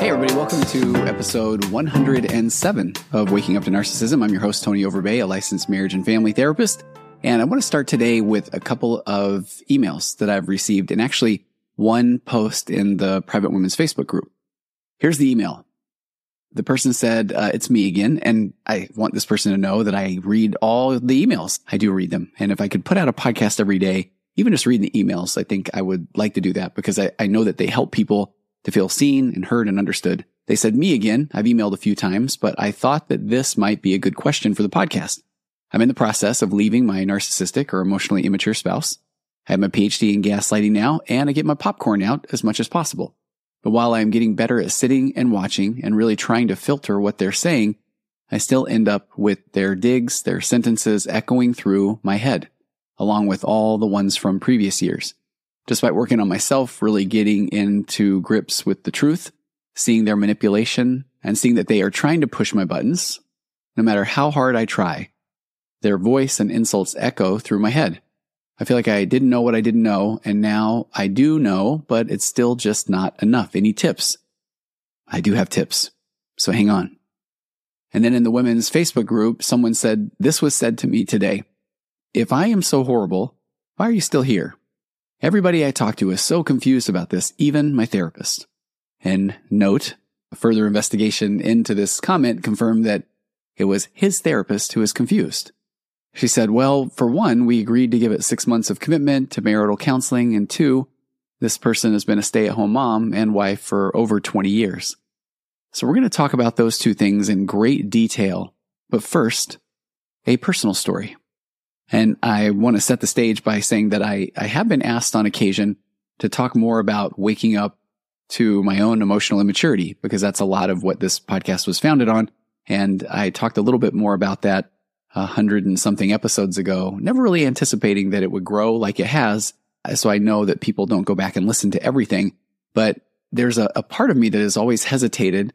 Hey everybody, welcome to episode 107 of Waking Up to Narcissism. I'm your host, Tony Overbay, a licensed marriage and family therapist. And I want to start today with a couple of emails that I've received and actually one post in the Private Women's Facebook group. Here's the email. The person said, it's me again. And I want this person to know that I read all the emails. I do read them. And if I could put out a podcast every day, even just reading the emails, I think I would like to do that because I know that they help people to feel seen and heard and understood. They said, me again. I've emailed a few times, but I thought that this might be a good question for the podcast. I'm in the process of leaving my narcissistic or emotionally immature spouse. I have my PhD in gaslighting now, and I get my popcorn out as much as possible. But while I'm getting better at sitting and watching and really trying to filter what they're saying, I still end up with their digs, their sentences echoing through my head, along with all the ones from previous years. Despite working on myself, really getting into grips with the truth, seeing their manipulation, and seeing that they are trying to push my buttons, no matter how hard I try, their voice and insults echo through my head. I feel like I didn't know what I didn't know, and now I do know, but it's still just not enough. Any tips? I do have tips, so hang on. And then in the women's Facebook group, someone said, this was said to me today. If I am so horrible, why are you still here? Everybody I talk to is so confused about this, even my therapist. And note, a further investigation into this comment confirmed that it was his therapist who was confused. She said, well, for one, we agreed to give it 6 months of commitment to marital counseling, and two, this person has been a stay-at-home mom and wife for over 20 years. So we're going to talk about those two things in great detail. But first, a personal story. And I want to set the stage by saying that I have been asked on occasion to talk more about waking up to my own emotional immaturity, because that's a lot of what this podcast was founded on. And I talked a little bit more about that 100 and something episodes ago, never really anticipating that it would grow like it has. So I know that people don't go back and listen to everything, but there's a part of me that has always hesitated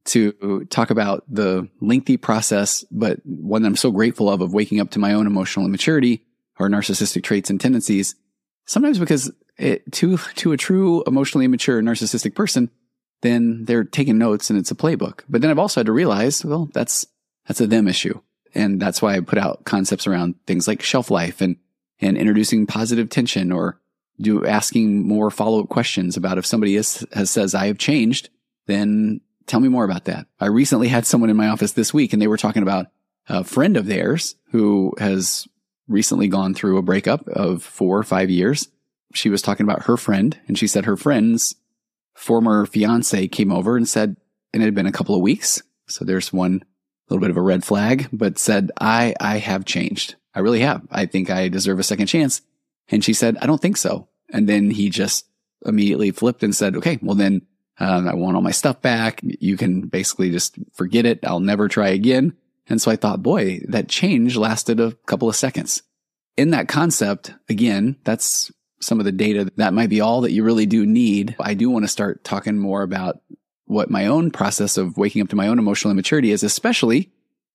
to talk about the lengthy process, but one that I'm so grateful of waking up to my own emotional immaturity or narcissistic traits and tendencies. Sometimes because to a true emotionally immature narcissistic person, then they're taking notes and it's a playbook. But then I've also had to realize, well, that's a them issue. And that's why I put out concepts around things like shelf life and introducing positive tension, or asking more follow-up questions about if somebody says I have changed, then tell me more about that. I recently had someone in my office this week, and they were talking about a friend of theirs who has recently gone through a breakup of 4 or 5 years. She was talking about her friend, and she said her friend's former fiance came over and said, and it had been a couple of weeks, so there's one little bit of a red flag, but said, I have changed. I really have. I think I deserve a second chance. And she said, I don't think so. And then he just immediately flipped and said, okay, well then, I want all my stuff back. You can basically just forget it. I'll never try again. And so I thought, boy, that change lasted a couple of seconds. In that concept, again, that's some of the data that might be all that you really do need. I do want to start talking more about what my own process of waking up to my own emotional immaturity is, especially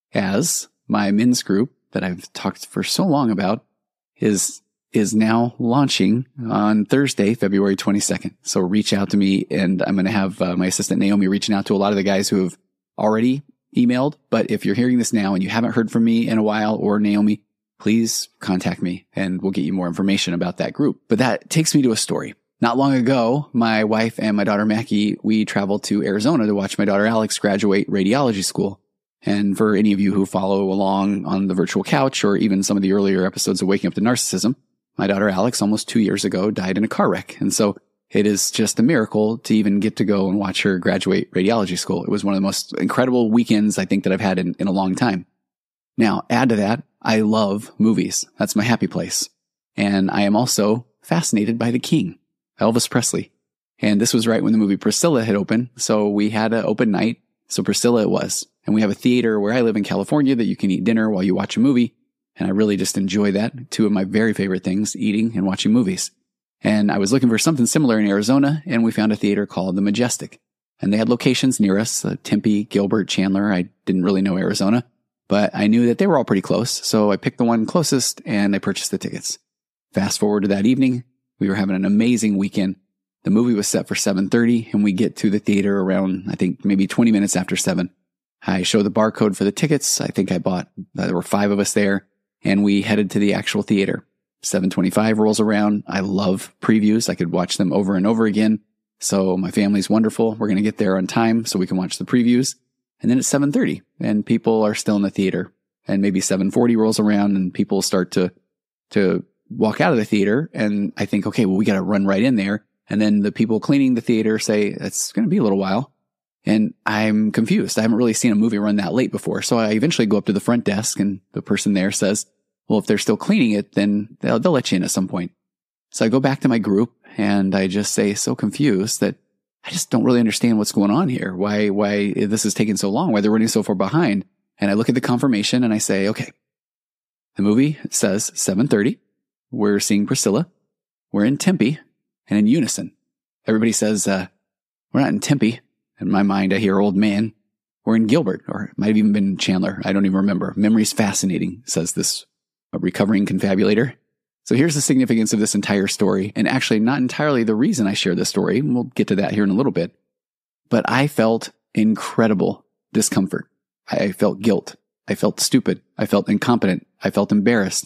as my men's group that I've talked for so long about is now launching on Thursday, February 22nd. So reach out to me, and I'm going to have my assistant Naomi reaching out to a lot of the guys who have already emailed. But if you're hearing this now and you haven't heard from me in a while, or Naomi, please contact me and we'll get you more information about that group. But that takes me to a story. Not long ago, my wife and my daughter Mackie, we traveled to Arizona to watch my daughter Alex graduate radiology school. And for any of you who follow along on the virtual couch, or even some of the earlier episodes of Waking Up to Narcissism, my daughter Alex, almost 2 years ago, died in a car wreck. And so it is just a miracle to even get to go and watch her graduate radiology school. It was one of the most incredible weekends I think that I've had in a long time. Now, add to that, I love movies. That's my happy place. And I am also fascinated by the king, Elvis Presley. And this was right when the movie Priscilla had opened. So we had an open night. So Priscilla it was. And we have a theater where I live in California that you can eat dinner while you watch a movie. And I really just enjoy that. Two of my very favorite things, eating and watching movies. And I was looking for something similar in Arizona, and we found a theater called the Majestic. And they had locations near us, Tempe, Gilbert, Chandler. I didn't really know Arizona, but I knew that they were all pretty close. So I picked the one closest and I purchased the tickets. Fast forward to that evening, we were having an amazing weekend. The movie was set for 7:30 and we get to the theater around, I think maybe 20 minutes after 7. I show the barcode for the tickets. I think there were 5 of us there, and we headed to the actual theater. 7:25 rolls around. I love previews. I could watch them over and over again. So my family's wonderful. We're going to get there on time so we can watch the previews. And then it's 7:30 and people are still in the theater, and maybe 7:40 rolls around and people start to walk out of the theater. And I think, okay, well, we got to run right in there. And then the people cleaning the theater say, it's going to be a little while. And I'm confused. I haven't really seen a movie run that late before. So I eventually go up to the front desk and the person there says, well, if they're still cleaning it, then they'll let you in at some point. So I go back to my group and I just say, so confused that I just don't really understand what's going on here. Why this is taking so long, why they're running so far behind. And I look at the confirmation and I say, okay, the movie says 7:30. We're seeing Priscilla. We're in Tempe and in unison. Everybody says, we're not in Tempe. In my mind, I hear old man. We're in Gilbert, or it might have even been Chandler. I don't even remember. Memory's fascinating, says this recovering confabulator. So here's the significance of this entire story, and actually not entirely the reason I share this story. We'll get to that here in a little bit. But I felt incredible discomfort. I felt guilt. I felt stupid. I felt incompetent. I felt embarrassed.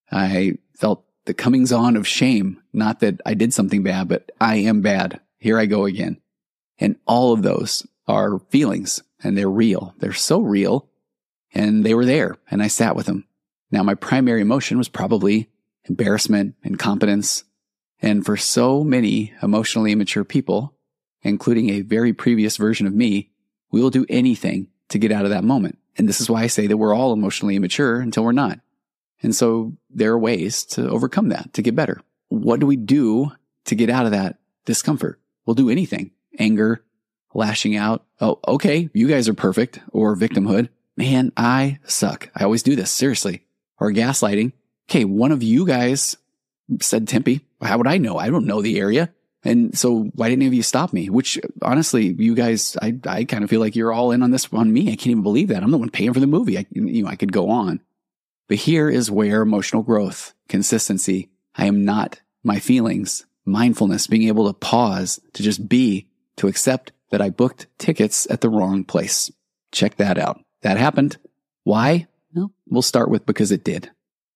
I felt the comings on of shame. Not that I did something bad, but I am bad. Here I go again. And all of those are feelings, and they're real. They're so real, and they were there, and I sat with them. Now, my primary emotion was probably embarrassment, incompetence, and for so many emotionally immature people, including a very previous version of me, we will do anything to get out of that moment. And this is why I say that we're all emotionally immature until we're not. And so there are ways to overcome that, to get better. What do we do to get out of that discomfort? We'll do anything. Anger, lashing out. Oh, okay, you guys are perfect. Or victimhood. Man, I suck. I always do this, seriously. Or gaslighting. Okay, one of you guys said Tempe. How would I know? I don't know the area. And so why didn't any of you stop me? Which, honestly, you guys, I kind of feel like you're all in on this on me. I can't even believe that. I'm the one paying for the movie. I could go on. But here is where emotional growth, consistency, I am not my feelings, mindfulness, being able to pause, to just be, to accept that I booked tickets at the wrong place. Check that out. That happened. Why? Well, we'll start with because it did.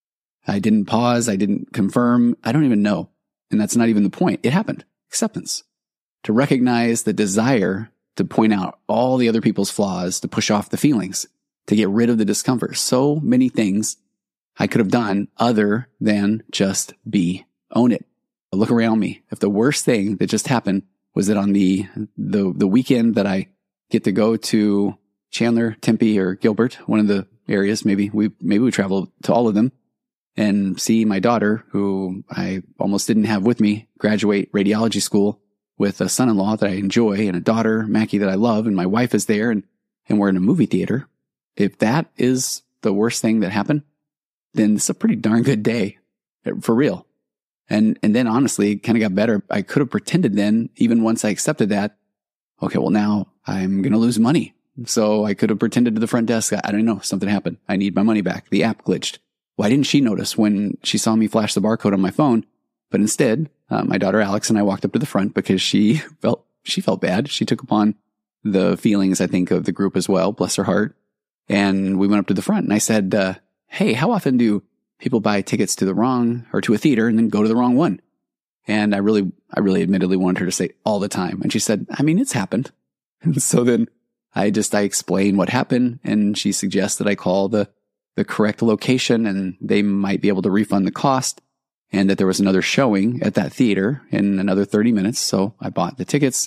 I didn't pause. I didn't confirm. I don't even know. And that's not even the point. It happened. Acceptance. To recognize the desire to point out all the other people's flaws, to push off the feelings, to get rid of the discomfort. So many things I could have done other than just be. Own it. Look around me. If the worst thing that just happened was that on the weekend that I get to go to Chandler, Tempe, or Gilbert, one of the areas, maybe we travel to all of them, and see my daughter, who I almost didn't have with me, graduate radiology school with a son-in-law that I enjoy and a daughter, Mackie, that I love, and my wife is there, and we're in a movie theater. If that is the worst thing that happened, then it's a pretty darn good day, for real. And then honestly, it kind of got better. I could have pretended then, even once I accepted that, okay, well now I'm going to lose money. So I could have pretended to the front desk, I don't know, something happened. I need my money back. The app glitched. Why didn't she notice when she saw me flash the barcode on my phone? But instead, my daughter Alex and I walked up to the front because she felt bad. She took upon the feelings, I think, of the group as well. Bless her heart. And we went up to the front and I said, hey, how often do people buy tickets to the wrong or to a theater and then go to the wrong one? And I really admittedly wanted her to say all the time. And she said, I mean, it's happened. And so then I explained what happened, and she suggests that I call the correct location and they might be able to refund the cost, and that there was another showing at that theater in another 30 minutes. So I bought the tickets.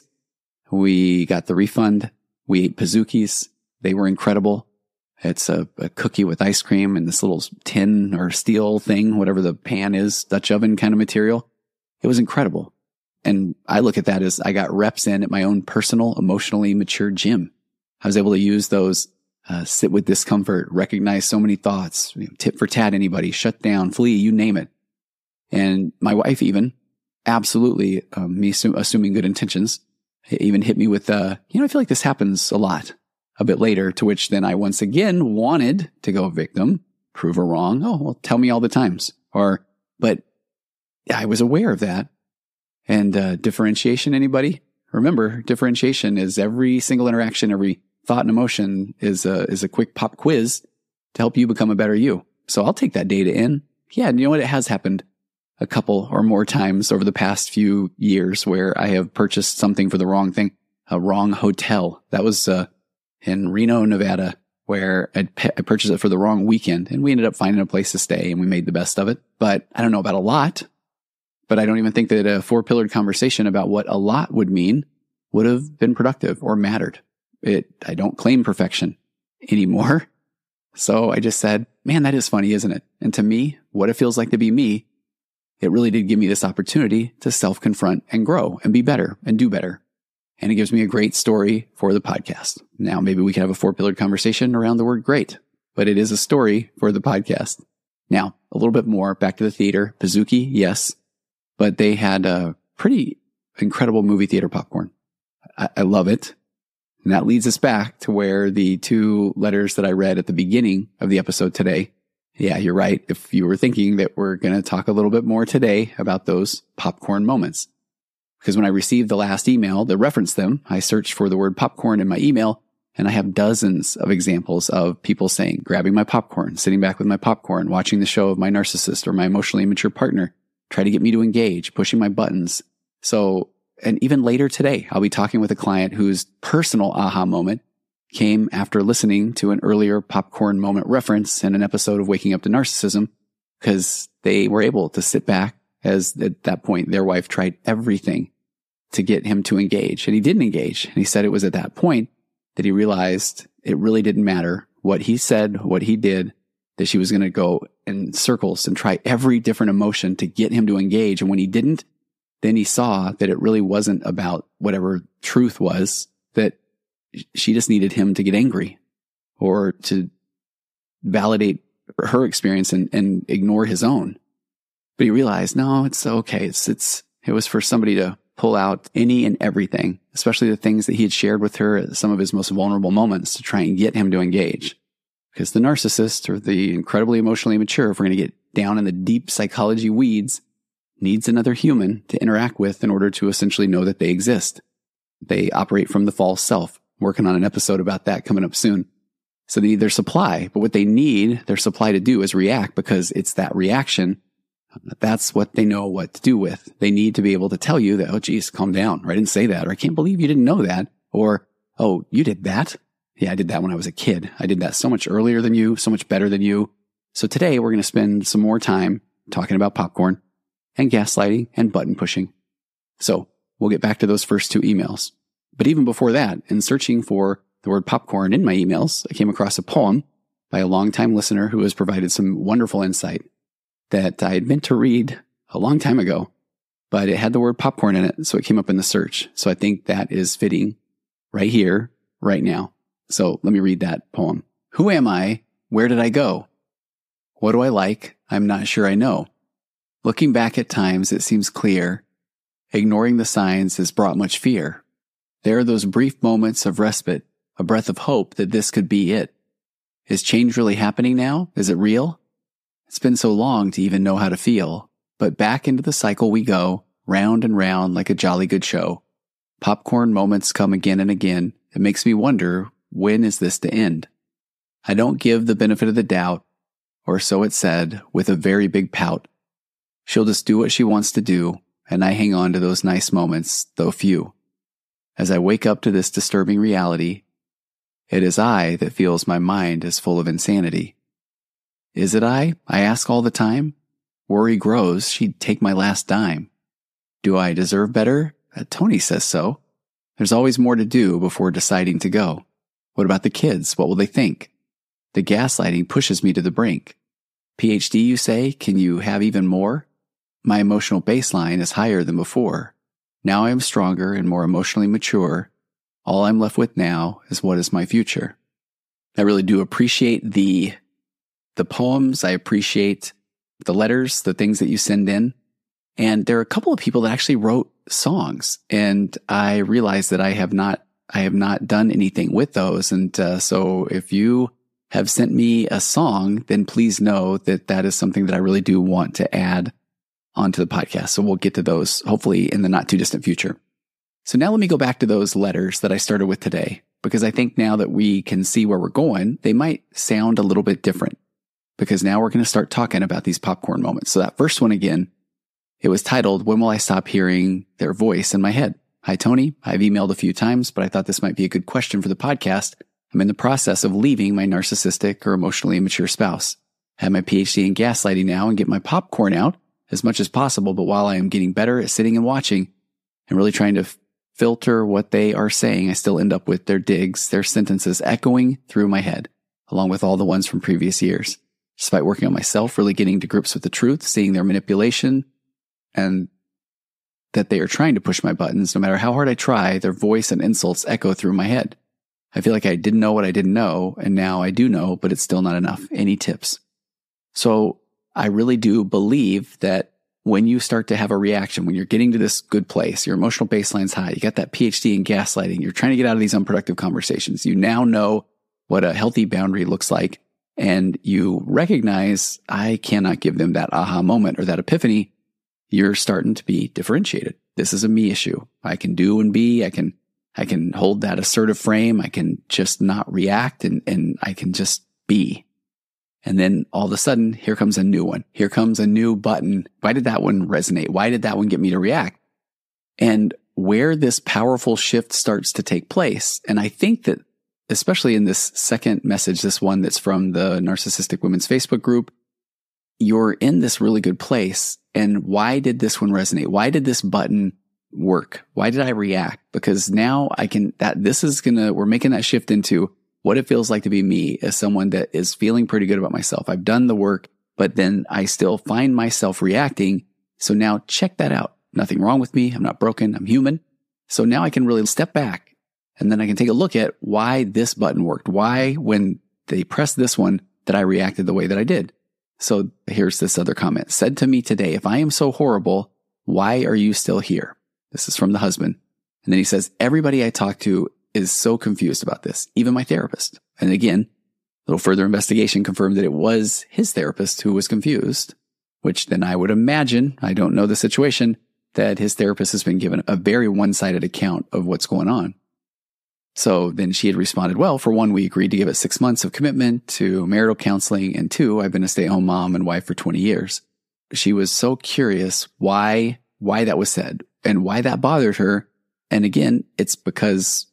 We got the refund. We ate Pizookies. They were incredible. It's a cookie with ice cream and this little tin or steel thing, whatever the pan is, Dutch oven kind of material. It was incredible. And I look at that as I got reps in at my own personal, emotionally mature gym. I was able to use those, sit with discomfort, recognize so many thoughts, tit for tat anybody, shut down, flee, you name it. And my wife even, absolutely, me assuming good intentions, even hit me with, I feel like this happens a lot. A bit later, to which then I once again wanted to go victim, prove her wrong. Oh, well, tell me all the times. But I was aware of that. And differentiation, anybody? Remember, differentiation is every single interaction, every thought and emotion is a quick pop quiz to help you become a better you. So I'll take that data in. Yeah, and you know what? It has happened a couple or more times over the past few years where I have purchased something for the wrong thing, a wrong hotel. That was in Reno, Nevada, where I purchased it for the wrong weekend, and we ended up finding a place to stay, and we made the best of it. But I don't know about a lot, but I don't even think that a four-pillared conversation about what a lot would mean would have been productive or mattered. I don't claim perfection anymore. So I just said, man, that is funny, isn't it? And to me, what it feels like to be me, it really did give me this opportunity to self-confront and grow and be better and do better. And it gives me a great story for the podcast. Now, maybe we can have a four-pillared conversation around the word great, but it is a story for the podcast. Now, a little bit more back to the theater. Pizookie, yes, but they had a pretty incredible movie theater popcorn. I love it. And that leads us back to where the two letters that I read at the beginning of the episode today. Yeah, you're right. If you were thinking that we're going to talk a little bit more today about those popcorn moments. Because when I received the last email that referenced them, I searched for the word popcorn in my email, and I have dozens of examples of people saying, grabbing my popcorn, sitting back with my popcorn, watching the show of my narcissist or my emotionally immature partner, try to get me to engage, pushing my buttons. So, and even later today, I'll be talking with a client whose personal aha moment came after listening to an earlier popcorn moment reference in an episode of Waking Up to Narcissism, because they were able to sit back as at that point their wife tried everything to get him to engage. And he didn't engage. And he said it was at that point that he realized it really didn't matter what he said, what he did, that she was going to go in circles and try every different emotion to get him to engage. And when he didn't, then he saw that it really wasn't about whatever truth was, that she just needed him to get angry or to validate her experience and ignore his own. But he realized, no, it's okay. It was for somebody to pull out any and everything, especially the things that he had shared with her at some of his most vulnerable moments, to try and get him to engage. Because the narcissist, or the incredibly emotionally immature, if we're going to get down in the deep psychology weeds, needs another human to interact with in order to essentially know that they exist. They operate from the false self. Working on an episode about that coming up soon. So they need their supply, but what they need their supply to do is react, because it's that reaction. That's what they know what to do with. They need to be able to tell you that, oh, geez, calm down, or I didn't say that, or I can't believe you didn't know that, or, oh, you did that? Yeah, I did that when I was a kid. I did that so much earlier than you, so much better than you. So today we're going to spend some more time talking about popcorn and gaslighting and button pushing. So we'll get back to those first two emails. But even before that, in searching for the word popcorn in my emails, I came across a poem by a longtime listener who has provided some wonderful insight that I had meant to read a long time ago, but it had the word popcorn in it, so it came up in the search. So I think that is fitting right here, right now. So let me read that poem. Who am I? Where did I go? What do I like? I'm not sure I know. Looking back at times, it seems clear. Ignoring the signs has brought much fear. There are those brief moments of respite, a breath of hope that this could be it. Is change really happening now? Is it real? It's been so long to even know how to feel, but back into the cycle we go, round and round like a jolly good show. Popcorn moments come again and again. It makes me wonder, when is this to end? I don't give the benefit of the doubt, or so it said, with a very big pout. She'll just do what she wants to do, and I hang on to those nice moments, though few. As I wake up to this disturbing reality, it is I that feels my mind is full of insanity. Is it I ask all the time. Worry grows, she'd take my last dime. Do I deserve better? Tony says so. There's always more to do before deciding to go. What about the kids? What will they think? The gaslighting pushes me to the brink. PhD, you say? Can you have even more? My emotional baseline is higher than before. Now I am stronger and more emotionally mature. All I'm left with now is what is my future. I really do appreciate the poems. I appreciate the letters, the things that you send in. And there are a couple of people that actually wrote songs. And I realized that I have not done anything with those. And so if you have sent me a song, then please know that that is something that I really do want to add onto the podcast. So we'll get to those hopefully in the not too distant future. So now let me go back to those letters that I started with today, because I think now that we can see where we're going, they might sound a little bit different, because now we're going to start talking about these popcorn moments. So that first one again, it was titled, "When Will I Stop Hearing Their Voice in My Head?" Hi, Tony. I've emailed a few times, but I thought this might be a good question for the podcast. I'm in the process of leaving my narcissistic or emotionally immature spouse. I have my PhD in gaslighting now and get my popcorn out as much as possible, but while I am getting better at sitting and watching and really trying to filter what they are saying, I still end up with their digs, their sentences echoing through my head, along with all the ones from previous years. Despite working on myself, really getting to grips with the truth, seeing their manipulation, and that they are trying to push my buttons, no matter how hard I try, their voice and insults echo through my head. I feel like I didn't know what I didn't know, and now I do know, but it's still not enough. Any tips? So I really do believe that when you start to have a reaction, when you're getting to this good place, your emotional baseline's high, you got that PhD in gaslighting, you're trying to get out of these unproductive conversations. You now know what a healthy boundary looks like, and you recognize, I cannot give them that aha moment or that epiphany. You're starting to be differentiated. This is a me issue. I can do and be, I can hold that assertive frame. I can just not react and I can just be. And then all of a sudden, here comes a new one. Here comes a new button. Why did that one resonate? Why did that one get me to react? And where this powerful shift starts to take place, and I think that especially in this second message, this one that's from the Narcissistic Women's Facebook group, you're in this really good place. And why did this one resonate? Why did this button work? Why did I react? Because now we're making that shift into what it feels like to be me as someone that is feeling pretty good about myself. I've done the work, but then I still find myself reacting. So now check that out. Nothing wrong with me. I'm not broken. I'm human. So now I can really step back and then I can take a look at why this button worked. Why, when they pressed this one, that I reacted the way that I did. So here's this other comment. Said to me today, "If I am so horrible, why are you still here?" This is from the husband. And then he says, "Everybody I talk to is so confused about this, even my therapist." And again, a little further investigation confirmed that it was his therapist who was confused, which then I would imagine, I don't know the situation, that his therapist has been given a very one-sided account of what's going on. So then she had responded, "Well, for one, we agreed to give it 6 months of commitment to marital counseling, and 2, I've been a stay-at-home mom and wife for 20 years. She was so curious why that was said and why that bothered her. And again, it's because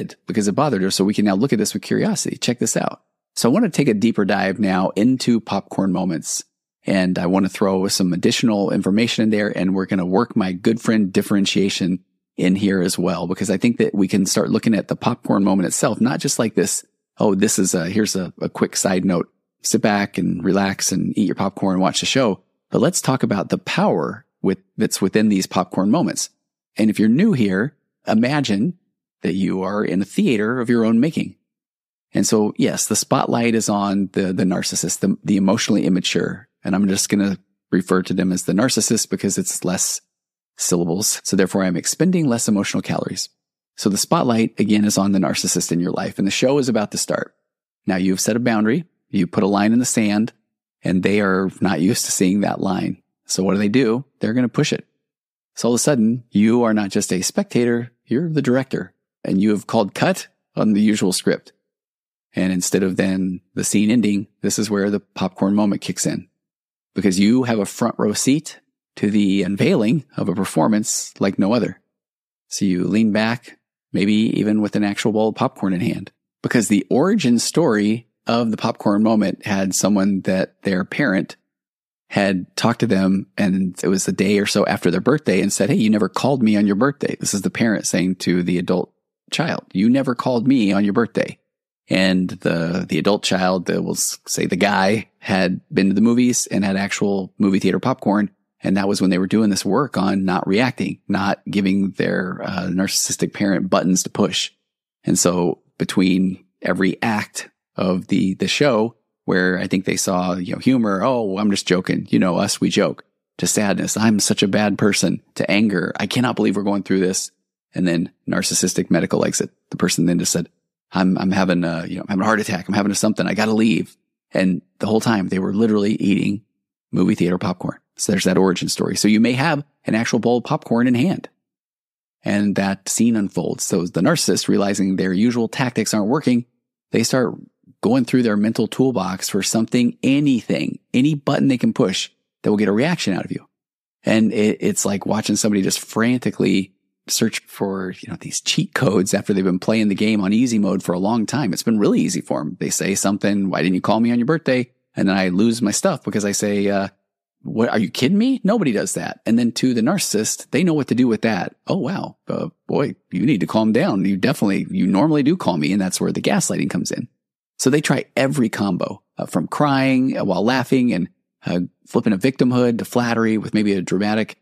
it bothered her. So we can now look at this with curiosity. Check this out. So I want to take a deeper dive now into popcorn moments. And I want to throw some additional information in there. And we're going to work my good friend differentiation in here as well, because I think that we can start looking at the popcorn moment itself, not just like this. Oh, this is here's a quick side note. Sit back and relax and eat your popcorn and watch the show. But let's talk about the power that's within these popcorn moments. And if you're new here, imagine that you are in a theater of your own making. And so, yes, the spotlight is on the narcissist, the emotionally immature. And I'm just going to refer to them as the narcissist because it's less syllables. So therefore, I'm expending less emotional calories. So the spotlight, again, is on the narcissist in your life. And the show is about to start. Now, you've set a boundary. You put a line in the sand, and they are not used to seeing that line. So what do? They're going to push it. So all of a sudden, you are not just a spectator, you're the director. And you have called cut on the usual script. And instead of then the scene ending, this is where the popcorn moment kicks in. Because you have a front row seat to the unveiling of a performance like no other. So you lean back, maybe even with an actual bowl of popcorn in hand. Because the origin story of the popcorn moment had someone that their parent had talked to them, and it was a day or so after their birthday, and said, "Hey, you never called me on your birthday." This is the parent saying to the adult child, "You never called me on your birthday." And the adult child, we'll say the guy, had been to the movies and had actual movie theater popcorn. And that was when they were doing this work on not reacting, not giving their narcissistic parent buttons to push. And so between every act of the show, where I think they saw, humor, "Oh, I'm just joking. Us, we joke," to sadness, "I'm such a bad person," to anger, "I cannot believe we're going through this." And then narcissistic medical exit. The person then just said, I'm having I'm having a heart attack. I'm having something. I got to leave. And the whole time they were literally eating movie theater popcorn. So there's that origin story. So you may have an actual bowl of popcorn in hand. And that scene unfolds. So the narcissist, realizing their usual tactics aren't working, they start going through their mental toolbox for something, anything, any button they can push that will get a reaction out of you. And it's like watching somebody just frantically search for, these cheat codes after they've been playing the game on easy mode for a long time. It's been really easy for them. They say something, why didn't you call me on your birthday? And then I lose my stuff because I say, what, are you kidding me? Nobody does that. And then to the narcissist, they know what to do with that. Oh, wow. Boy, you need to calm down. You normally do call me. And that's where the gaslighting comes in. So they try every combo from crying while laughing and flipping a victimhood to flattery with maybe a dramatic,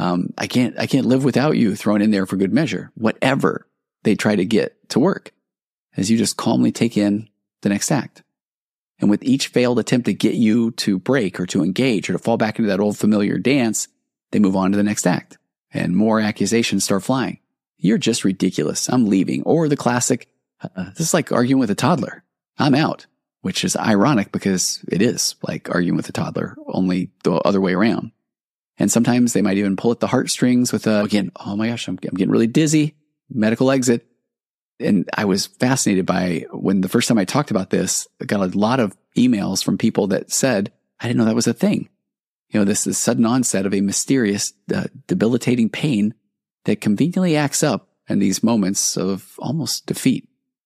I can't live without you thrown in there for good measure. Whatever they try to get to work as you just calmly take in the next act. And with each failed attempt to get you to break or to engage or to fall back into that old familiar dance, they move on to the next act and more accusations start flying. You're just ridiculous. I'm leaving. Or the classic, this is like arguing with a toddler. I'm out, which is ironic because it is like arguing with a toddler, only the other way around. And sometimes they might even pull at the heartstrings with oh my gosh, I'm getting really dizzy, medical exit. And I was fascinated by when the first time I talked about this, I got a lot of emails from people that said, I didn't know that was a thing. This is sudden onset of a mysterious, debilitating pain that conveniently acts up in these moments of almost defeat.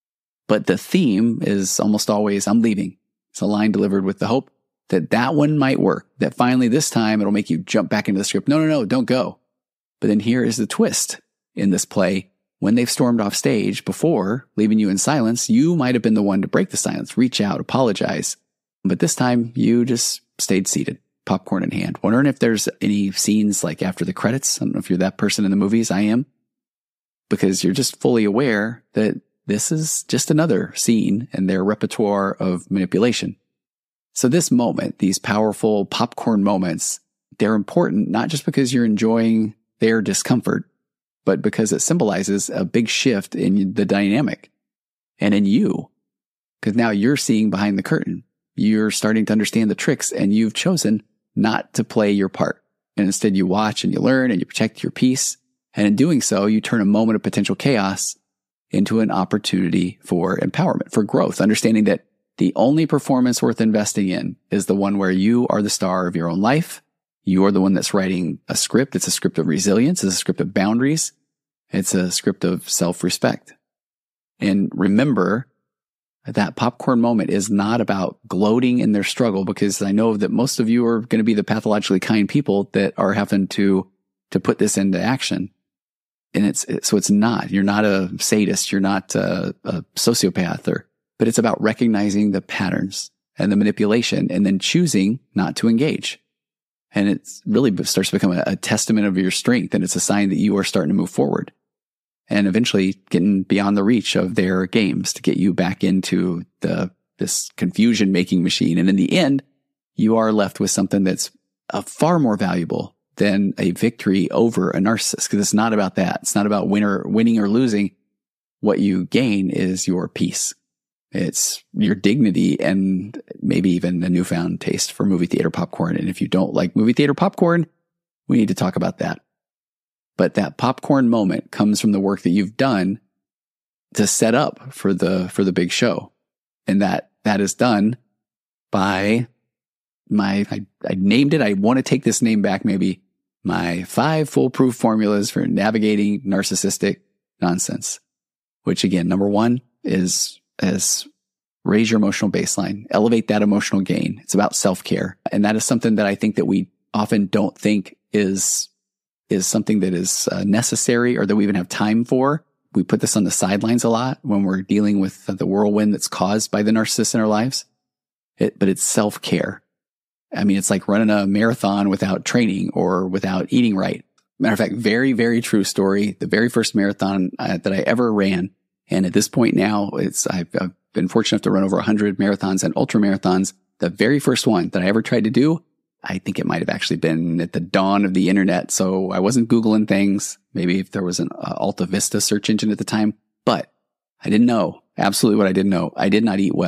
But the theme is almost always, I'm leaving. It's a line delivered with the hope that one might work, that finally this time it'll make you jump back into the script. No, don't go. But then here is the twist in this play. When they've stormed off stage before, leaving you in silence, you might have been the one to break the silence, reach out, apologize. But this time you just stayed seated, popcorn in hand. Wondering if there's any scenes like after the credits. I don't know if you're that person in the movies. I am. Because you're just fully aware that this is just another scene in their repertoire of manipulation. So this moment, these powerful popcorn moments, they're important not just because you're enjoying their discomfort, but because it symbolizes a big shift in the dynamic and in you. Because now you're seeing behind the curtain. You're starting to understand the tricks and you've chosen not to play your part. And instead you watch and you learn and you protect your peace. And in doing so, you turn a moment of potential chaos into an opportunity for empowerment, for growth, understanding that the only performance worth investing in is the one where you are the star of your own life. You are the one that's writing a script. It's a script of resilience. It's a script of boundaries. It's a script of self-respect. And remember, that popcorn moment is not about gloating in their struggle, because I know that most of you are going to be the pathologically kind people that are having to put this into action. And it's not, you're not a sadist. You're not a sociopath but it's about recognizing the patterns and the manipulation and then choosing not to engage. And it really starts to become a testament of your strength. And it's a sign that you are starting to move forward and eventually getting beyond the reach of their games to get you back into this confusion making machine. And in the end, you are left with something that's far more valuable than a victory over a narcissist. Because it's not about that. It's not about winning or losing. What you gain is your peace. It's your dignity and maybe even a newfound taste for movie theater popcorn. And if you don't like movie theater popcorn, we need to talk about that. But that popcorn moment comes from the work that you've done to set up for the big show. And that is done by I named it. I want to take this name back, maybe my 5 foolproof formulas for navigating narcissistic nonsense, which again, number 1 is raise your emotional baseline, elevate that emotional gain. It's about self-care. And that is something that I think that we often don't think is something that is necessary or that we even have time for. We put this on the sidelines a lot when we're dealing with the whirlwind that's caused by the narcissist in our lives. But it's self-care. I mean, it's like running a marathon without training or without eating right. Matter of fact, very, very true story. The very first marathon that I ever ran. And at this point now, I've been fortunate enough to run over 100 marathons and ultra marathons. The very first one that I ever tried to do, I think it might have actually been at the dawn of the internet. So I wasn't Googling things. Maybe if there was an Alta Vista search engine at the time, but I didn't know absolutely what I didn't know. I did not eat well.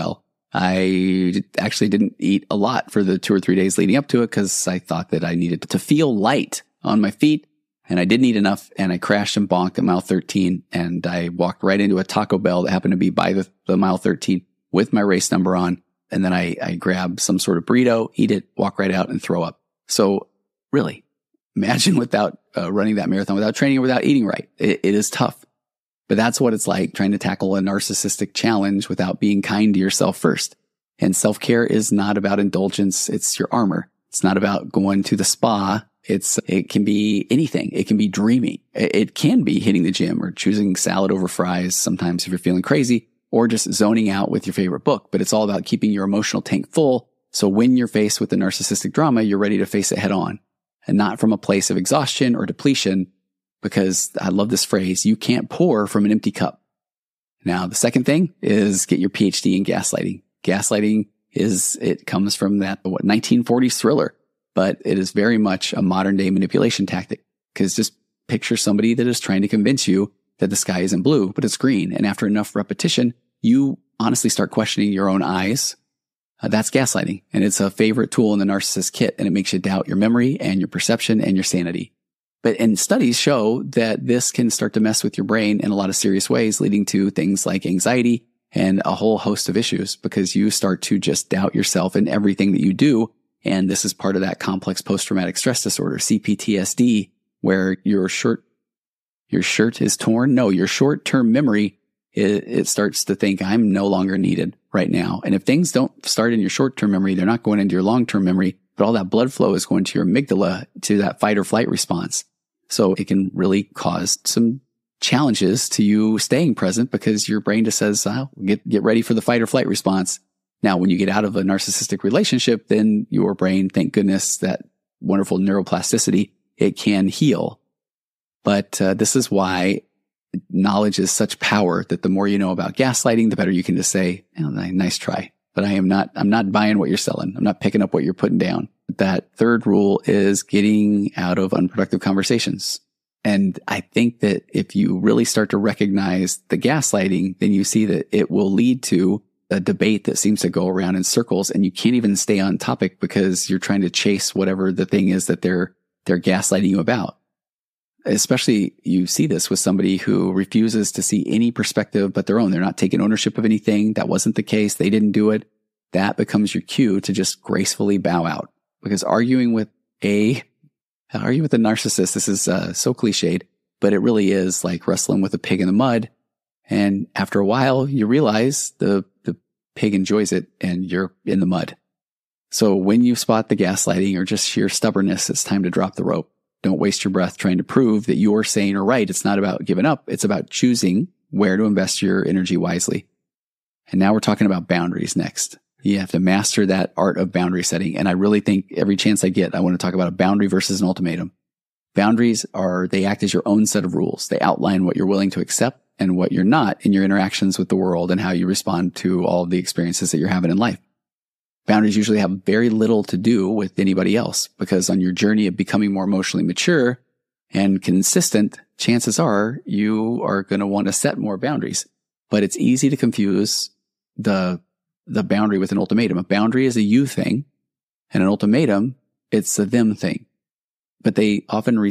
I actually didn't eat a lot for the 2 or 3 days leading up to it because I thought that I needed to feel light on my feet, and I didn't eat enough, and I crashed and bonked at mile 13, and I walked right into a Taco Bell that happened to be by the mile 13 with my race number on, and then I grab some sort of burrito, eat it, walk right out, and throw up. So really, imagine without running that marathon, without training, or without eating right. It is tough. But that's what it's like trying to tackle a narcissistic challenge without being kind to yourself first. And self-care is not about indulgence. It's your armor. It's not about going to the spa. It can be anything. It can be dreaming. It can be hitting the gym or choosing salad over fries sometimes if you're feeling crazy, or just zoning out with your favorite book. But it's all about keeping your emotional tank full. So when you're faced with the narcissistic drama, you're ready to face it head on, and not from a place of exhaustion or depletion. Because I love this phrase, you can't pour from an empty cup. Now, the second thing is get your PhD in gaslighting. Gaslighting it comes from that, 1940s thriller, but it is very much a modern day manipulation tactic. Because just picture somebody that is trying to convince you that the sky isn't blue, but it's green. And after enough repetition, you honestly start questioning your own eyes. That's gaslighting. And it's a favorite tool in the narcissist kit. And it makes you doubt your memory and your perception and your sanity. And studies show that this can start to mess with your brain in a lot of serious ways, leading to things like anxiety and a whole host of issues, because you start to just doubt yourself in everything that you do. And this is part of that complex post-traumatic stress disorder, CPTSD, where your shirt is torn. No, your short-term memory, it starts to think, I'm no longer needed right now. And if things don't start in your short-term memory, they're not going into your long-term memory. But all that blood flow is going to your amygdala, to that fight or flight response. So it can really cause some challenges to you staying present, because your brain just says, oh, get ready for the fight or flight response. Now, when you get out of a narcissistic relationship, then your brain, thank goodness, that wonderful neuroplasticity, it can heal. But this is why knowledge is such power, that the more you know about gaslighting, the better you can just say, oh, nice try. But I'm not buying what you're selling. I'm not picking up what you're putting down. That third rule is getting out of unproductive conversations. And I think that if you really start to recognize the gaslighting, then you see that it will lead to a debate that seems to go around in circles, and you can't even stay on topic because you're trying to chase whatever the thing is that they're gaslighting you about. Especially you see this with somebody who refuses to see any perspective but their own. They're not taking ownership of anything. That wasn't the case. They didn't do it. That becomes your cue to just gracefully bow out. Because arguing with a narcissist, this is so cliched, but it really is like wrestling with a pig in the mud. And after a while, you realize the pig enjoys it and you're in the mud. So when you spot the gaslighting or just sheer stubbornness, it's time to drop the rope. Don't waste your breath trying to prove that you're sane or right. It's not about giving up. It's about choosing where to invest your energy wisely. And now we're talking about boundaries next. You have to master that art of boundary setting. And I really think every chance I get, I want to talk about a boundary versus an ultimatum. Boundaries they act as your own set of rules. They outline what you're willing to accept and what you're not in your interactions with the world and how you respond to all of the experiences that you're having in life. Boundaries usually have very little to do with anybody else, because on your journey of becoming more emotionally mature and consistent, chances are you are going to want to set more boundaries. But it's easy to confuse the boundary with an ultimatum. A boundary is a you thing, and an ultimatum, it's a them thing. But a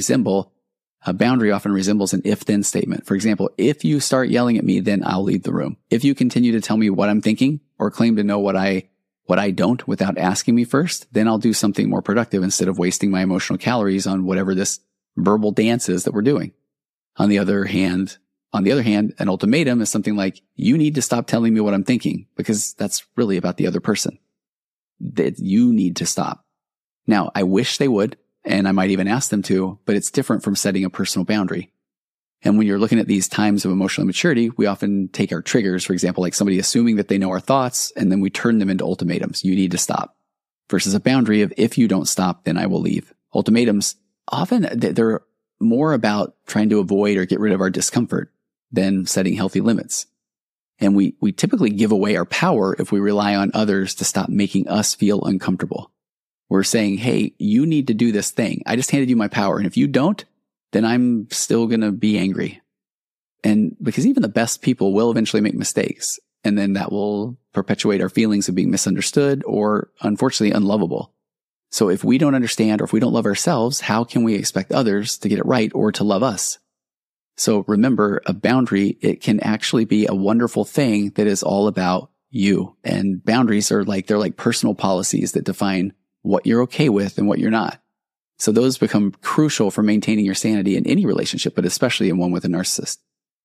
boundary often resembles an if-then statement. For example, if you start yelling at me, then I'll leave the room. If you continue to tell me what I'm thinking or claim to know what I don't without asking me first, then I'll do something more productive instead of wasting my emotional calories on whatever this verbal dance is that we're doing. On the other hand, an ultimatum is something like, you need to stop telling me what I'm thinking, because that's really about the other person. That you need to stop. Now, I wish they would, and I might even ask them to, but it's different from setting a personal boundary. And when you're looking at these times of emotional immaturity, we often take our triggers, for example, like somebody assuming that they know our thoughts, and then we turn them into ultimatums. You need to stop. Versus a boundary of, if you don't stop, then I will leave. Ultimatums, often they're more about trying to avoid or get rid of our discomfort than setting healthy limits. And we typically give away our power if we rely on others to stop making us feel uncomfortable. We're saying, hey, you need to do this thing. I just handed you my power. And if you don't, then I'm still going to be angry. And because even the best people will eventually make mistakes. And then that will perpetuate our feelings of being misunderstood or unfortunately unlovable. So if we don't understand or if we don't love ourselves, how can we expect others to get it right or to love us? So remember, a boundary, it can actually be a wonderful thing that is all about you. And boundaries are they're like personal policies that define what you're okay with and what you're not. So those become crucial for maintaining your sanity in any relationship, but especially in one with a narcissist.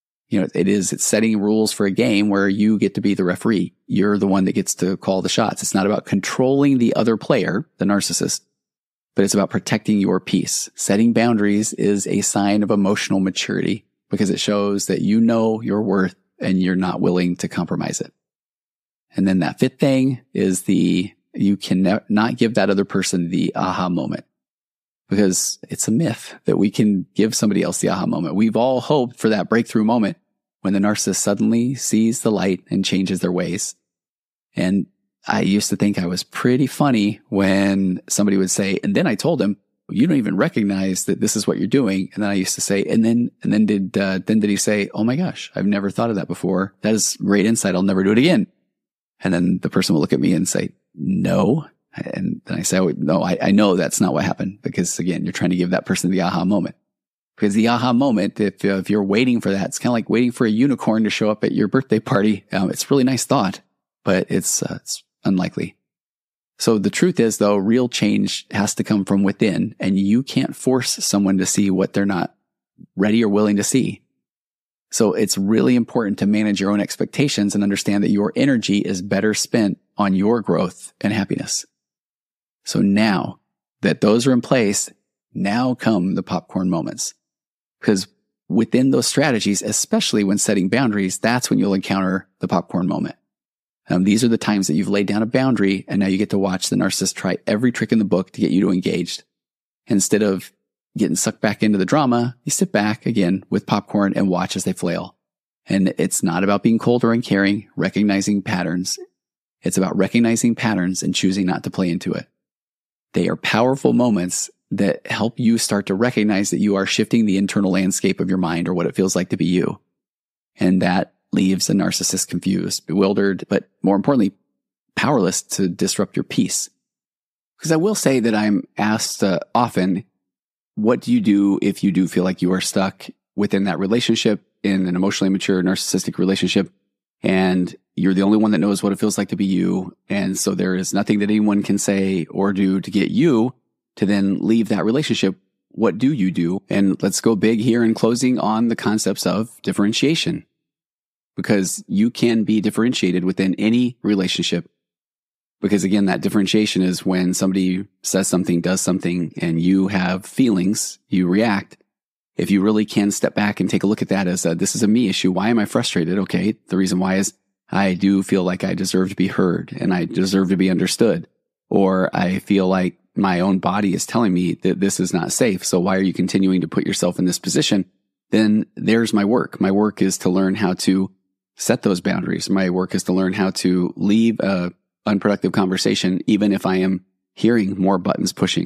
It's setting rules for a game where you get to be the referee. You're the one that gets to call the shots. It's not about controlling the other player, the narcissist, but it's about protecting your peace. Setting boundaries is a sign of emotional maturity because it shows that you know your worth and you're not willing to compromise it. And then that fifth thing is you can not give that other person the aha moment, because it's a myth that we can give somebody else the aha moment. We've all hoped for that breakthrough moment when the narcissist suddenly sees the light and changes their ways. And I used to think I was pretty funny when somebody would say, and then I told him, you don't even recognize that this is what you're doing. And then I used to say, and then did he say, oh my gosh, I've never thought of that before. That is great insight. I'll never do it again. And then the person will look at me and say, no. And then I say, oh, no, I know that's not what happened, because again, you're trying to give that person the aha moment. Because the aha moment, if you're waiting for that, it's kind of like waiting for a unicorn to show up at your birthday party. It's a really nice thought, but it's unlikely. So the truth is, though, real change has to come from within, and you can't force someone to see what they're not ready or willing to see. So it's really important to manage your own expectations and understand that your energy is better spent on your growth and happiness. So now that those are in place, now come the popcorn moments. Because within those strategies, especially when setting boundaries, that's when you'll encounter the popcorn moment. These are the times that you've laid down a boundary, and now you get to watch the narcissist try every trick in the book to get you to engage. Instead of getting sucked back into the drama, you sit back again with popcorn and watch as they flail. And it's not about being cold or uncaring, recognizing patterns. It's about recognizing patterns and choosing not to play into it. They are powerful moments that help you start to recognize that you are shifting the internal landscape of your mind, or what it feels like to be you. And that leaves a narcissist confused, bewildered, but more importantly, powerless to disrupt your peace. Because I will say that I'm asked often, what do you do if you do feel like you are stuck within that relationship, in an emotionally immature narcissistic relationship, and you're the only one that knows what it feels like to be you, and so there is nothing that anyone can say or do to get you to then leave that relationship? What do you do? And let's go big here in closing on the concepts of differentiation, because you can be differentiated within any relationship. Because again, that differentiation is when somebody says something, does something, and you have feelings, you react. If you really can step back and take a look at that as this is a me issue. Why am I frustrated? Okay, the reason why is I do feel like I deserve to be heard and I deserve to be understood. Or I feel like my own body is telling me that this is not safe. So why are you continuing to put yourself in this position? Then there's my work. My work is to learn how to set those boundaries. My work is to learn how to leave a unproductive conversation, even if I am hearing more buttons pushing.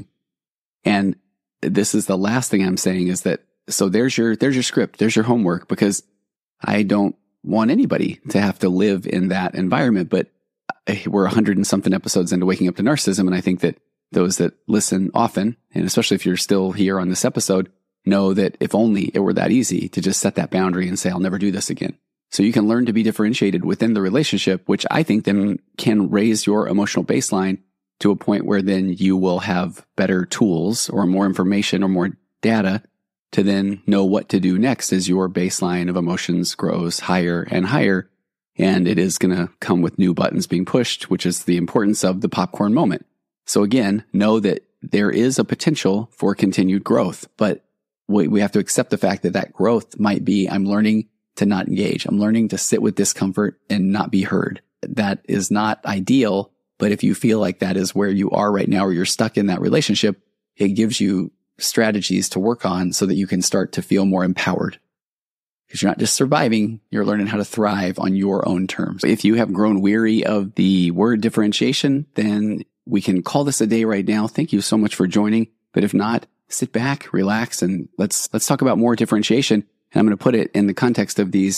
And this is the last thing I'm saying is that, so there's your script, there's your homework, because I don't want anybody to have to live in that environment. But we're 100 and something episodes into Waking Up to Narcissism. And I think that those that listen often, and especially if you're still here on this episode, know that if only it were that easy to just set that boundary and say, I'll never do this again. So you can learn to be differentiated within the relationship, which I think then can raise your emotional baseline to a point where then you will have better tools or more information or more data to then know what to do next as your baseline of emotions grows higher and higher. And it is going to come with new buttons being pushed, which is the importance of the popcorn moment. So again, know that there is a potential for continued growth, but we have to accept the fact that that growth might be, I'm learning to not engage. I'm learning to sit with discomfort and not be heard. That is not ideal, but if you feel like that is where you are right now, or you're stuck in that relationship, it gives you strategies to work on so that you can start to feel more empowered. Because you're not just surviving, you're learning how to thrive on your own terms. If you have grown weary of the word differentiation, then we can call this a day right now. Thank you so much for joining. But if not, sit back, relax, and let's talk about more differentiation. And I'm going to put it in the context of these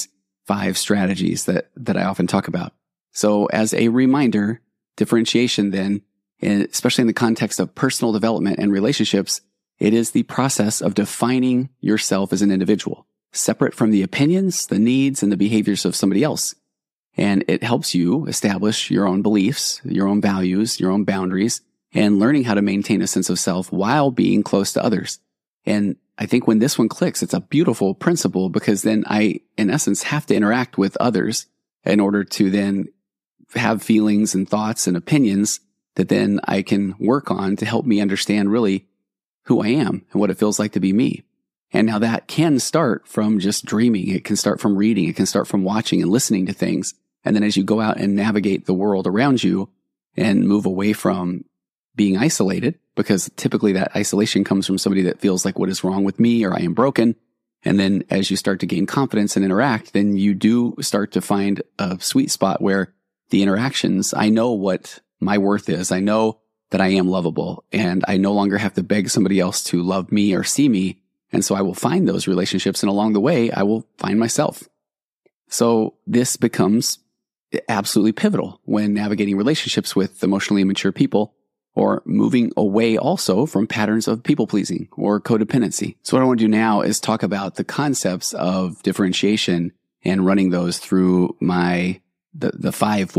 5 strategies that I often talk about. So as a reminder, differentiation then, especially in the context of personal development and relationships, it is the process of defining yourself as an individual, separate from the opinions, the needs, and the behaviors of somebody else. And it helps you establish your own beliefs, your own values, your own boundaries, and learning how to maintain a sense of self while being close to others. And I think when this one clicks, it's a beautiful principle, because then I, in essence, have to interact with others in order to then have feelings and thoughts and opinions that then I can work on to help me understand really who I am and what it feels like to be me. And now that can start from just dreaming. It can start from reading. It can start from watching and listening to things. And then as you go out and navigate the world around you and move away from being isolated, because typically that isolation comes from somebody that feels like, what is wrong with me, or I am broken. And then as you start to gain confidence and interact, then you do start to find a sweet spot where the interactions, I know what my worth is. I know that I am lovable, and I no longer have to beg somebody else to love me or see me. And so I will find those relationships, and along the way, I will find myself. So this becomes absolutely pivotal when navigating relationships with emotionally immature people, or moving away also from patterns of people pleasing or codependency. So what I want to do now is talk about the concepts of differentiation and running those through the 5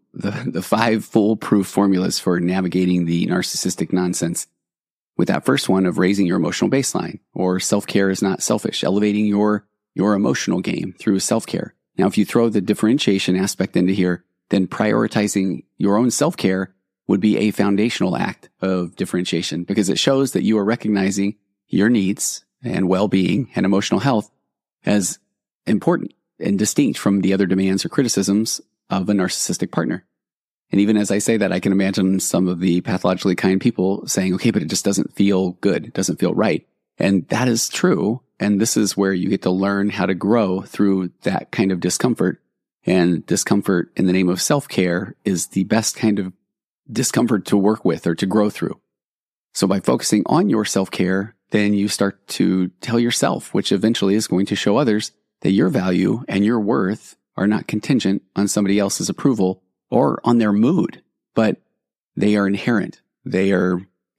foolproof formulas for navigating the narcissistic nonsense. With that first one of raising your emotional baseline, or self-care is not selfish, elevating your emotional game through self-care. Now, if you throw the differentiation aspect into here, then prioritizing your own self-care would be a foundational act of differentiation, because it shows that you are recognizing your needs and well-being and emotional health as important and distinct from the other demands or criticisms of a narcissistic partner. And even as I say that, I can imagine some of the pathologically kind people saying, okay, but it just doesn't feel good. It doesn't feel right. And that is true. And this is where you get to learn how to grow through that kind of discomfort. And discomfort in the name of self-care is the best kind of discomfort to work with or to grow through. So by focusing on your self-care, then you start to tell yourself, which eventually is going to show others, that your value and your worth are not contingent on somebody else's approval or on their mood, but they are inherent. They are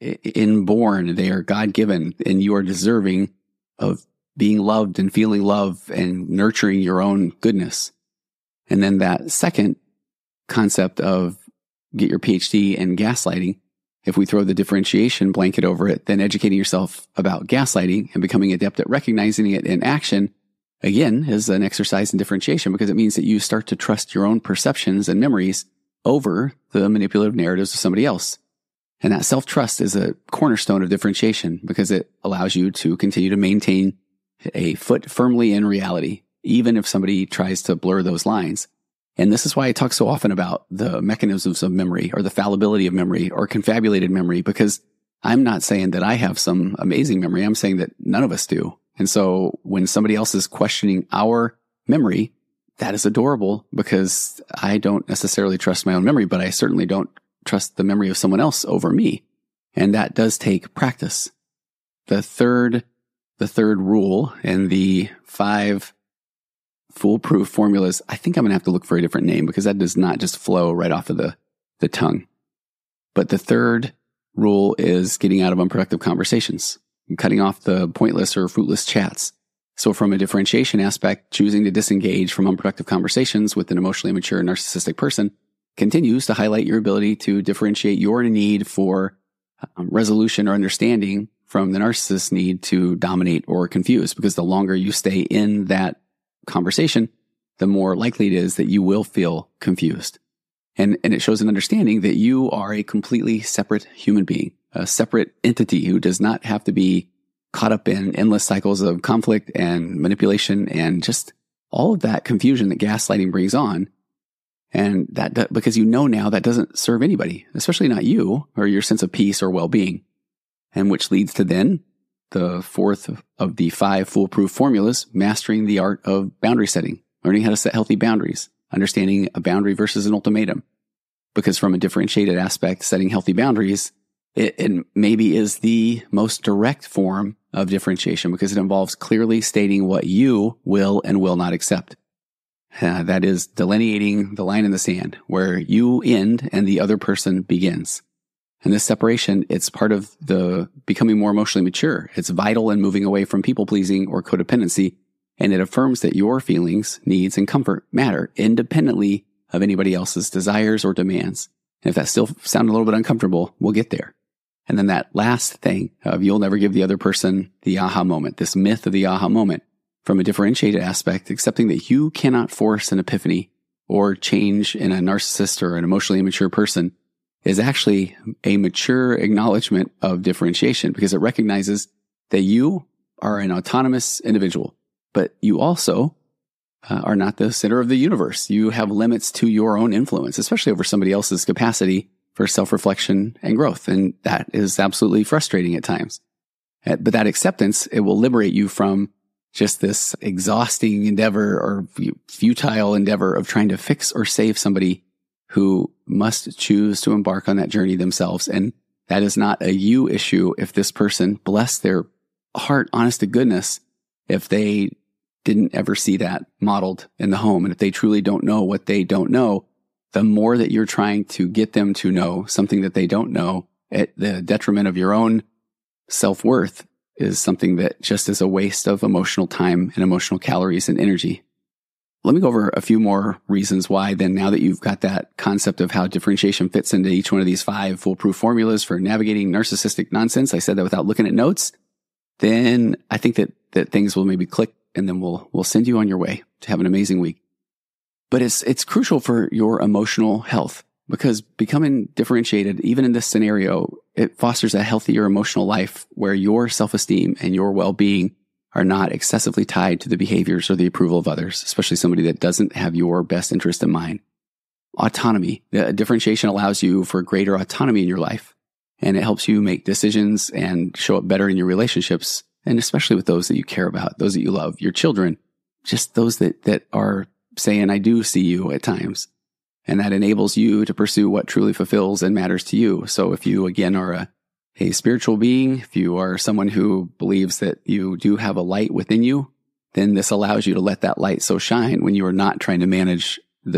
inborn. They are God-given, and you are deserving of being loved and feeling love and nurturing your own goodness. And then that second concept of get your PhD in gaslighting, if we throw the differentiation blanket over it, then educating yourself about gaslighting and becoming adept at recognizing it in action, again, is an exercise in differentiation, because it means that you start to trust your own perceptions and memories over the manipulative narratives of somebody else. And that self-trust is a cornerstone of differentiation, because it allows you to continue to maintain a foot firmly in reality, even if somebody tries to blur those lines. And this is why I talk so often about the mechanisms of memory, or the fallibility of memory, or confabulated memory, because I'm not saying that I have some amazing memory. I'm saying that none of us do. And so when somebody else is questioning our memory, that is adorable, because I don't necessarily trust my own memory, but I certainly don't trust the memory of someone else over me. And that does take practice. The third rule in the 5 foolproof formulas, I think I'm going to have to look for a different name, because that does not just flow right off of the tongue. But the third rule is getting out of unproductive conversations, cutting off the pointless or fruitless chats. So from a differentiation aspect, choosing to disengage from unproductive conversations with an emotionally immature narcissistic person continues to highlight your ability to differentiate your need for resolution or understanding from the narcissist's need to dominate or confuse, because the longer you stay in that conversation, the more likely it is that you will feel confused. And it shows an understanding that you are a completely separate human being, a separate entity who does not have to be caught up in endless cycles of conflict and manipulation and just all of that confusion that gaslighting brings on. And that, because you know now that doesn't serve anybody, especially not you or your sense of peace or well-being. And which leads to then the fourth of the 5 foolproof formulas, mastering the art of boundary setting, learning how to set healthy boundaries, understanding a boundary versus an ultimatum. Because from a differentiated aspect, setting healthy boundaries, it maybe is the most direct form of differentiation, because it involves clearly stating what you will and will not accept. That is delineating the line in the sand where you end and the other person begins. And this separation, it's part of the becoming more emotionally mature. It's vital in moving away from people pleasing or codependency. And it affirms that your feelings, needs, and comfort matter independently of anybody else's desires or demands. And if that still sounds a little bit uncomfortable, we'll get there. And then that last thing of you'll never give the other person the aha moment, this myth of the aha moment, from a differentiated aspect, accepting that you cannot force an epiphany or change in a narcissist or an emotionally immature person is actually a mature acknowledgement of differentiation, because it recognizes that you are an autonomous individual, but you also are not the center of the universe. You have limits to your own influence, especially over somebody else's capacity for self-reflection and growth. And that is absolutely frustrating at times. But that acceptance, it will liberate you from just this exhausting endeavor or futile endeavor of trying to fix or save somebody who must choose to embark on that journey themselves. And that is not a you issue if this person, bless their heart, honest to goodness, if they didn't ever see that modeled in the home. And if they truly don't know what they don't know, the more that you're trying to get them to know something that they don't know at the detriment of your own self-worth is something that just is a waste of emotional time and emotional calories and energy. Let me go over a few more reasons why then, now that you've got that concept of how differentiation fits into each one of these 5 foolproof formulas for navigating narcissistic nonsense. I said that without looking at notes. Then I think that things will maybe click, and then we'll send you on your way to have an amazing week. But it's crucial for your emotional health, because becoming differentiated, even in this scenario, it fosters a healthier emotional life where your self-esteem and your well-being are not excessively tied to the behaviors or the approval of others, especially somebody that doesn't have your best interest in mind. Autonomy. Differentiation allows you for greater autonomy in your life, and it helps you make decisions and show up better in your relationships, and especially with those that you care about, those that you love, your children, just those that are saying, I do see you at times. And that enables you to pursue what truly fulfills and matters to you. So if you, again, are a spiritual being, if you are someone who believes that you do have a light within you, then this allows you to let that light so shine when you are not trying to manage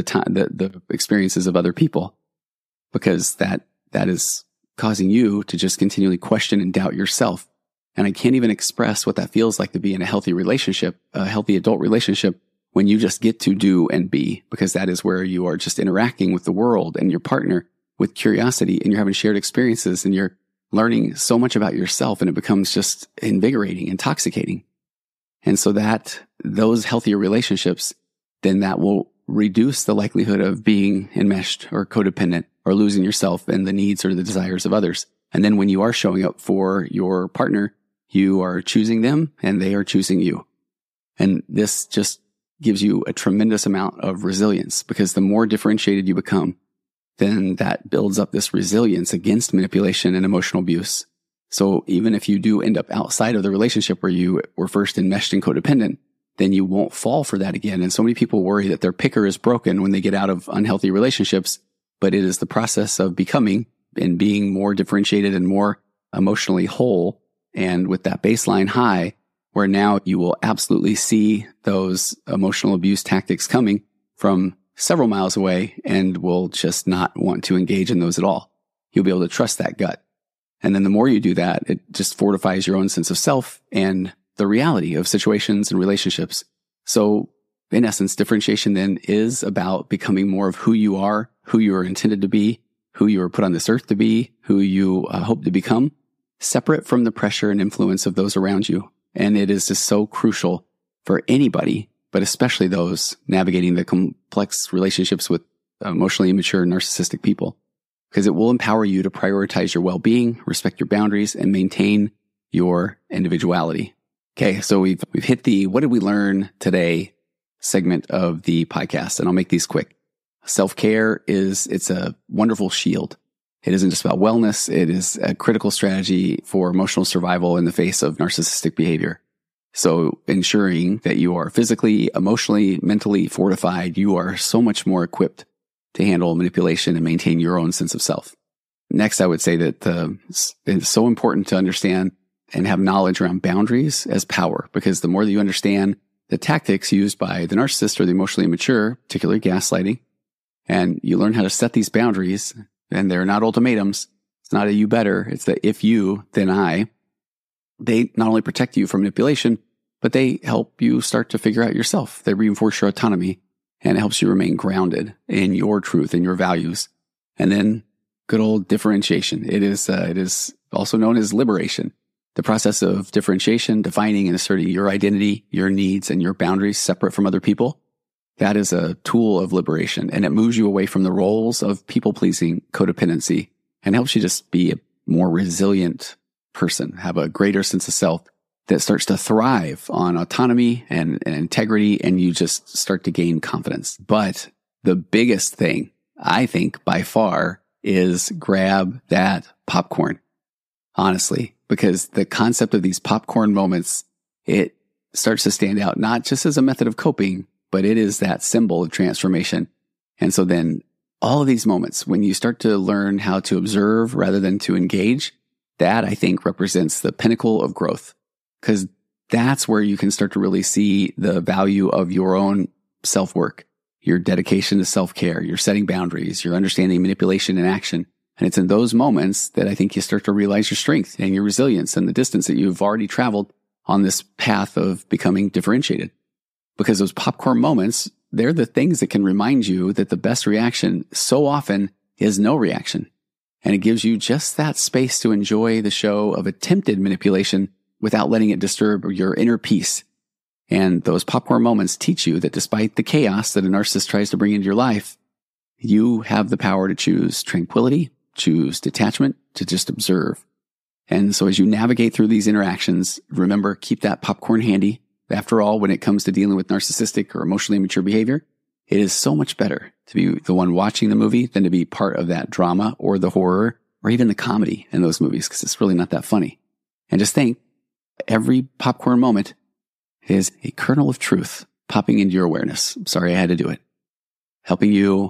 the experiences of other people, because that is causing you to just continually question and doubt yourself. And I can't even express what that feels like to be in a healthy relationship, a healthy adult relationship, when you just get to do and be, because that is where you are just interacting with the world and your partner with curiosity, and you're having shared experiences, and you're learning so much about yourself, and it becomes just invigorating, intoxicating. And so that those healthier relationships, then that will reduce the likelihood of being enmeshed or codependent or losing yourself and the needs or the desires of others. And then when you are showing up for your partner, you are choosing them and they are choosing you. And this just gives you a tremendous amount of resilience, because the more differentiated you become, then that builds up this resilience against manipulation and emotional abuse. So even if you do end up outside of the relationship where you were first enmeshed and codependent, then you won't fall for that again. And so many people worry that their picker is broken when they get out of unhealthy relationships, but it is the process of becoming and being more differentiated and more emotionally whole, and with that baseline high, where now you will absolutely see those emotional abuse tactics coming from several miles away and will just not want to engage in those at all. You'll be able to trust that gut. And then the more you do that, it just fortifies your own sense of self and the reality of situations and relationships. So in essence, differentiation then is about becoming more of who you are intended to be, who you were put on this earth to be, who you hope to become, separate from the pressure and influence of those around you. And it is just so crucial for anybody, but especially those navigating the complex relationships with emotionally immature, narcissistic people, because it will empower you to prioritize your well-being, respect your boundaries, and maintain your individuality. Okay, so we've hit the what did we learn today segment of the podcast, and I'll make these quick. Self-care it's a wonderful shield. It isn't just about wellness. It is a critical strategy for emotional survival in the face of narcissistic behavior. So ensuring that you are physically, emotionally, mentally fortified, you are so much more equipped to handle manipulation and maintain your own sense of self. Next, I would say that it's so important to understand and have knowledge around boundaries as power, because the more that you understand the tactics used by the narcissist or the emotionally immature, particularly gaslighting. And you learn how to set these boundaries, and they're not ultimatums. It's not a you better. It's the if you, then I. They not only protect you from manipulation, but they help you start to figure out yourself. They reinforce your autonomy, and it helps you remain grounded in your truth and your values. And then good old differentiation. It is also known as liberation. The process of differentiation, defining and asserting your identity, your needs, and your boundaries separate from other people. That is a tool of liberation, and it moves you away from the roles of people-pleasing codependency and helps you just be a more resilient person, have a greater sense of self that starts to thrive on autonomy and integrity, and you just start to gain confidence. But the biggest thing, I think, by far, is grab that popcorn. Honestly, because the concept of these popcorn moments, it starts to stand out, not just as a method of coping, but it is that symbol of transformation. And so then all of these moments, when you start to learn how to observe rather than to engage, that I think represents the pinnacle of growth, because that's where you can start to really see the value of your own self-work, your dedication to self-care, your setting boundaries, your understanding manipulation and action. And it's in those moments that I think you start to realize your strength and your resilience and the distance that you've already traveled on this path of becoming differentiated. Because those popcorn moments, they're the things that can remind you that the best reaction so often is no reaction. And it gives you just that space to enjoy the show of attempted manipulation without letting it disturb your inner peace. And those popcorn moments teach you that despite the chaos that a narcissist tries to bring into your life, you have the power to choose tranquility, choose detachment, to just observe. And so as you navigate through these interactions, remember, keep that popcorn handy. After all, when it comes to dealing with narcissistic or emotionally immature behavior, it is so much better to be the one watching the movie than to be part of that drama or the horror or even the comedy in those movies, because it's really not that funny. And just think, every popcorn moment is a kernel of truth popping into your awareness. I'm sorry I had to do it. Helping you,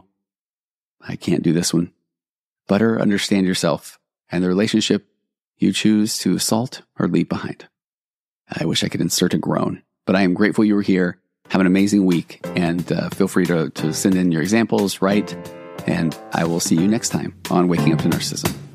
I can't do this one, better understand yourself and the relationship you choose to assault or leave behind. I wish I could insert a groan, but I am grateful you were here. Have an amazing week, and feel free to send in your examples, write, and I will see you next time on Waking Up to Narcissism.